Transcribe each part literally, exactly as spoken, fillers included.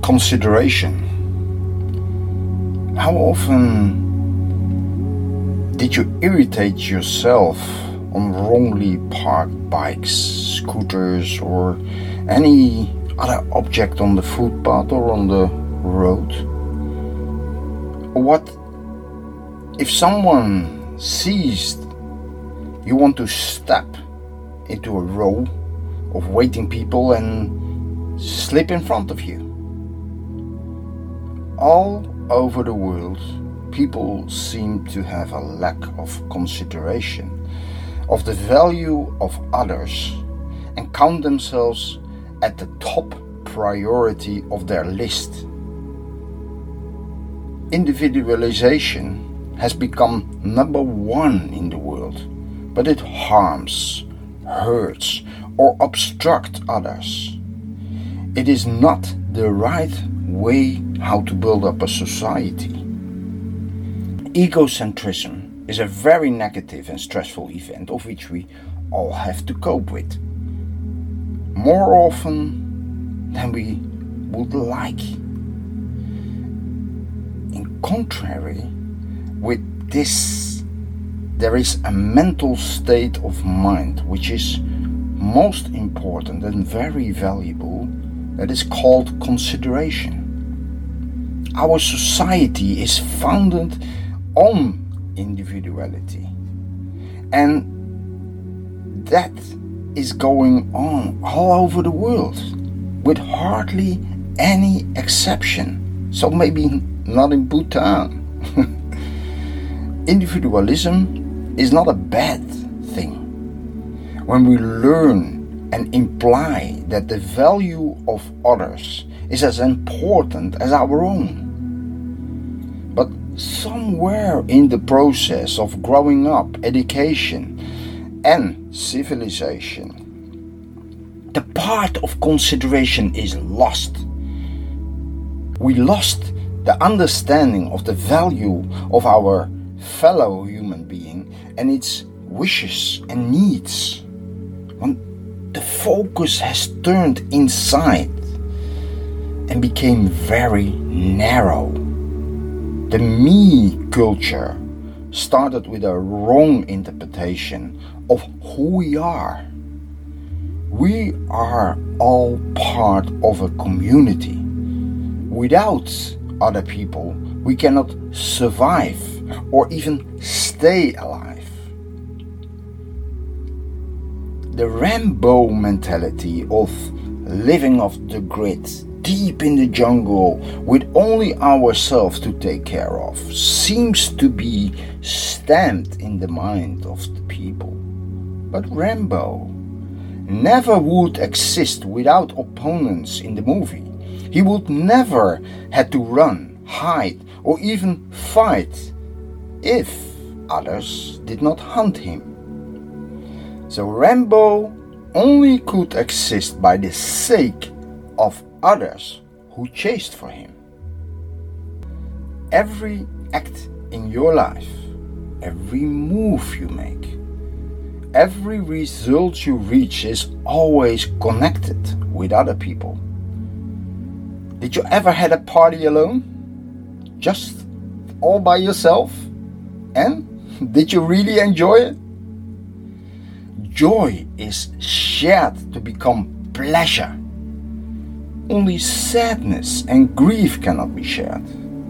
Consideration. How often did you irritate yourself on wrongly parked bikes, scooters, or any other object on the footpath or on the road? Or what if someone sees you want to step into a row of waiting people and slip in front of you? All over the world, people seem to have a lack of consideration of the value of others and count themselves at the top priority of their list. Individualization has become number one in the world, but it harms, hurts, or obstructs others. It is not the right way how to build up a society. Egocentrism is a very negative and stressful event of which we all have to cope with, more often than we would like. In contrary with this, there is a mental state of mind which is most important and very valuable, that is called consideration. Our society is founded on individuality, and that is going on all over the world with hardly any exception. So maybe not in Bhutan. Individualism is not a bad thing when we learn and imply that the value of others is as important as our own. But somewhere in the process of growing up, education and civilization, the part of consideration is lost. We lost the understanding of the value of our fellow human being and its wishes and needs. When the focus has turned inside and became very narrow. The me culture started with a wrong interpretation of who we are. We are all part of a community. Without other people, we cannot survive or even stay alive. The Rambo mentality of living off the grid, deep in the jungle, with only ourselves to take care of, seems to be stamped in the mind of the people. But Rambo never would exist without opponents in the movie. He would never had to run, hide, or even fight if others did not hunt him. So Rambo only could exist by the sake of others who chased for him. Every act in your life, every move you make, every result you reach is always connected with other people. Did you ever had a party alone? Just all by yourself? And did you really enjoy it? Joy is shared to become pleasure. Only sadness and grief cannot be shared.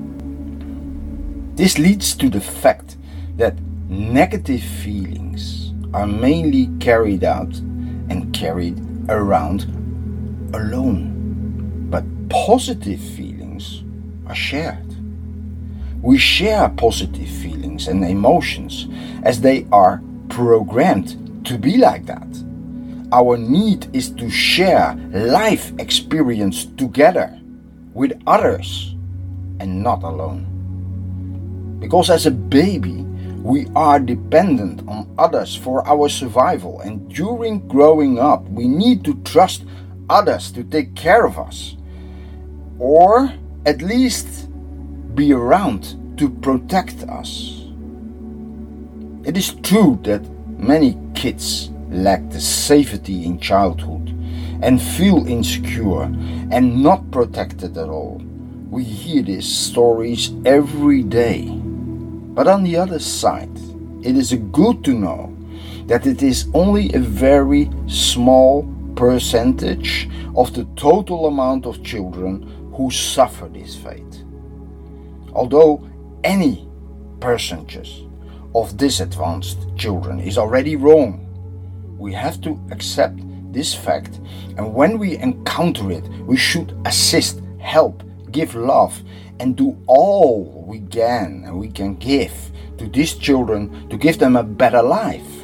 This leads to the fact that negative feelings are mainly carried out and carried around alone, but positive feelings are shared. We share positive feelings and emotions as they are programmed to be like that. Our need is to share life experience together with others and not alone. Because as a baby, we are dependent on others for our survival, and during growing up, we need to trust others to take care of us, or at least be around to protect us. It is true that many kids lack the safety in childhood and feel insecure and not protected at all. We hear these stories every day. But on the other side, it is good to know that it is only a very small percentage of the total amount of children who suffer this fate. Although any percentage of disadvantaged children is already wrong, we have to accept this fact, and when we encounter it, we should assist, help, give love, and do all we can and we can give to these children to give them a better life.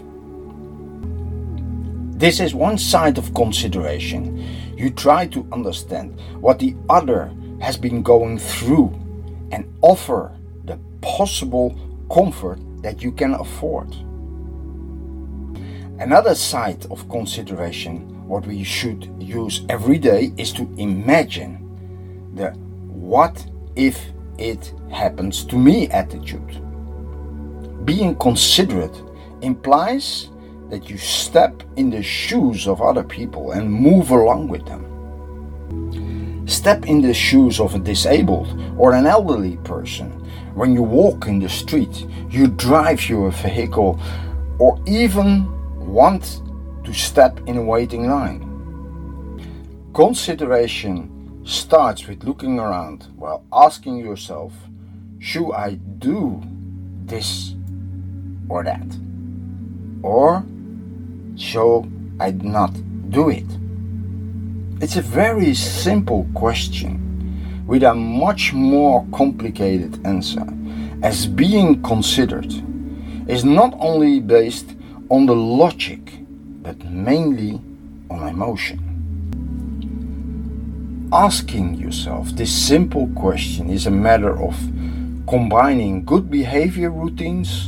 This is one side of consideration. You try to understand what the other has been going through and offer the possible comfort that you can afford. Another side of consideration, what we should use every day, is to imagine the what if it happens to me attitude. Being considerate implies that you step in the shoes of other people and move along with them. Step in the shoes of a disabled or an elderly person. When you walk in the street, you drive your vehicle, or even want to step in a waiting line. Consideration starts with looking around while asking yourself, should I do this or that? Or shall I not do it? It's a very simple question with a much more complicated answer, as being considered is not only based on the logic, but mainly on emotion. Asking yourself this simple question is a matter of combining good behavior routines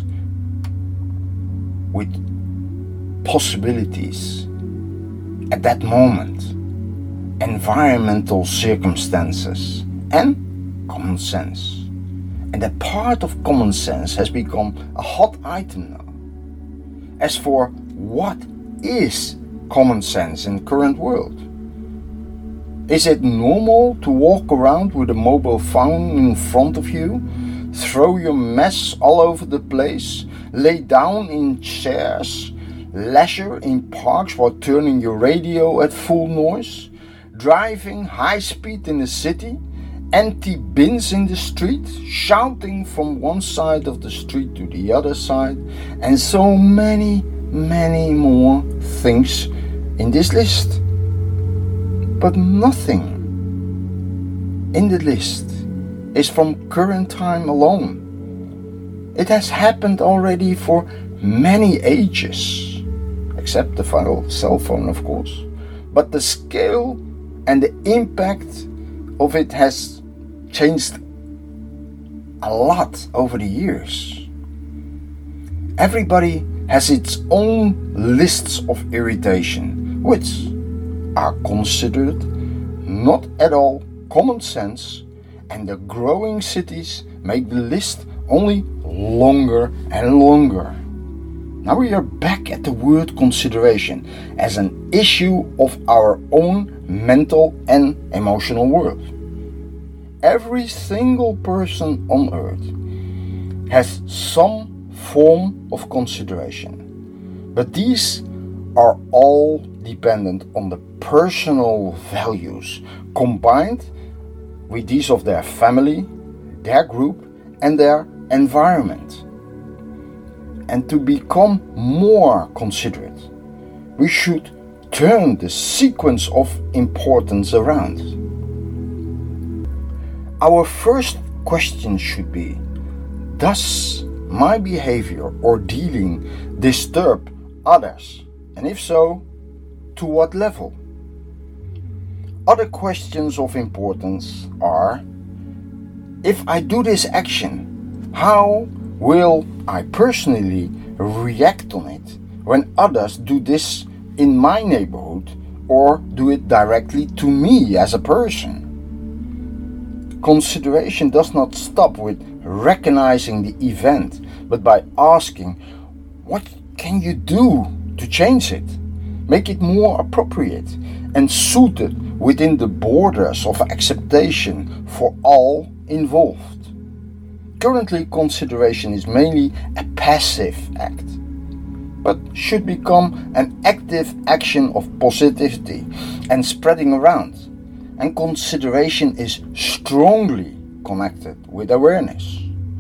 with possibilities at that moment, environmental circumstances, and common sense. And that part of common sense has become a hot item now. As for what is common sense in the current world? Is it normal to walk around with a mobile phone in front of you, throw your mess all over the place, lay down in chairs, leisure in parks while turning your radio at full noise, driving high speed in the city, empty bins in the street, shouting from one side of the street to the other side, and so many, many more things in this list? But nothing in the list is from current time alone. It has happened already for many ages, except the final cell phone, of course. But the scale and the impact of it has changed a lot over the years. Everybody has its own lists of irritation, which are considered not at all common sense, and the growing cities make the list only longer and longer. Now we are back at the word consideration as an issue of our own mental and emotional world. Every single person on earth has some form of consideration, but these are all dependent on the personal values combined with these of their family, their group, and their environment. And to become more considerate, we should turn the sequence of importance around. Our first question should be, does my behavior or dealing disturb others? And if so, to what level? Other questions of importance are, if I do this action, how will I personally react on it when others do this in my neighborhood or do it directly to me as a person? Consideration does not stop with recognizing the event, but by asking, what can you do to change it? Make it more appropriate and suited within the borders of acceptation for all involved. Currently, consideration is mainly a passive act, but should become an active action of positivity and spreading around. And consideration is strongly connected with awareness.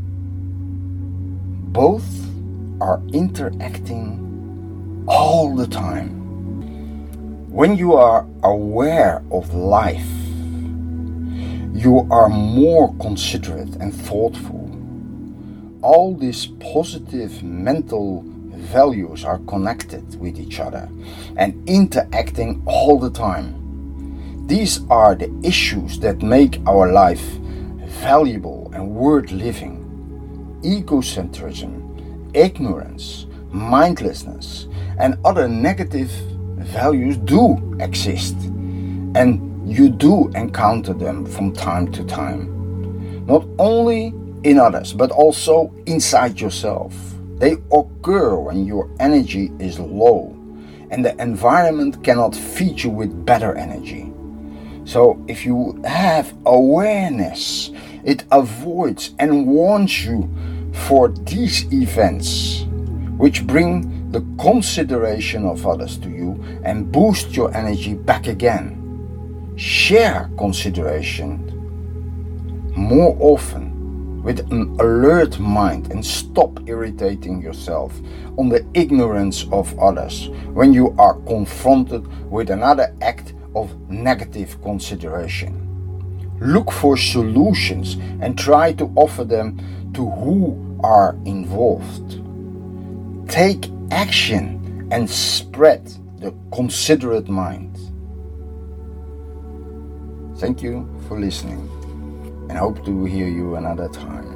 Both are interacting all the time. When you are aware of life, you are more considerate and thoughtful. All these positive mental values are connected with each other and interacting all the time. These are the issues that make our life valuable and worth living. Egocentrism, ignorance, mindlessness, and other negative values do exist, and you do encounter them from time to time, not only in others but also inside yourself. They occur when your energy is low and the environment cannot feed you with better energy. So if you have awareness, it avoids and warns you for these events, which bring the consideration of others to you and boost your energy back again. Share consideration more often with an alert mind and stop irritating yourself on the ignorance of others when you are confronted with another act of negative consideration. Look for solutions and try to offer them to who are involved. Take action and spread the considerate mind. Thank you for listening and hope to hear you another time.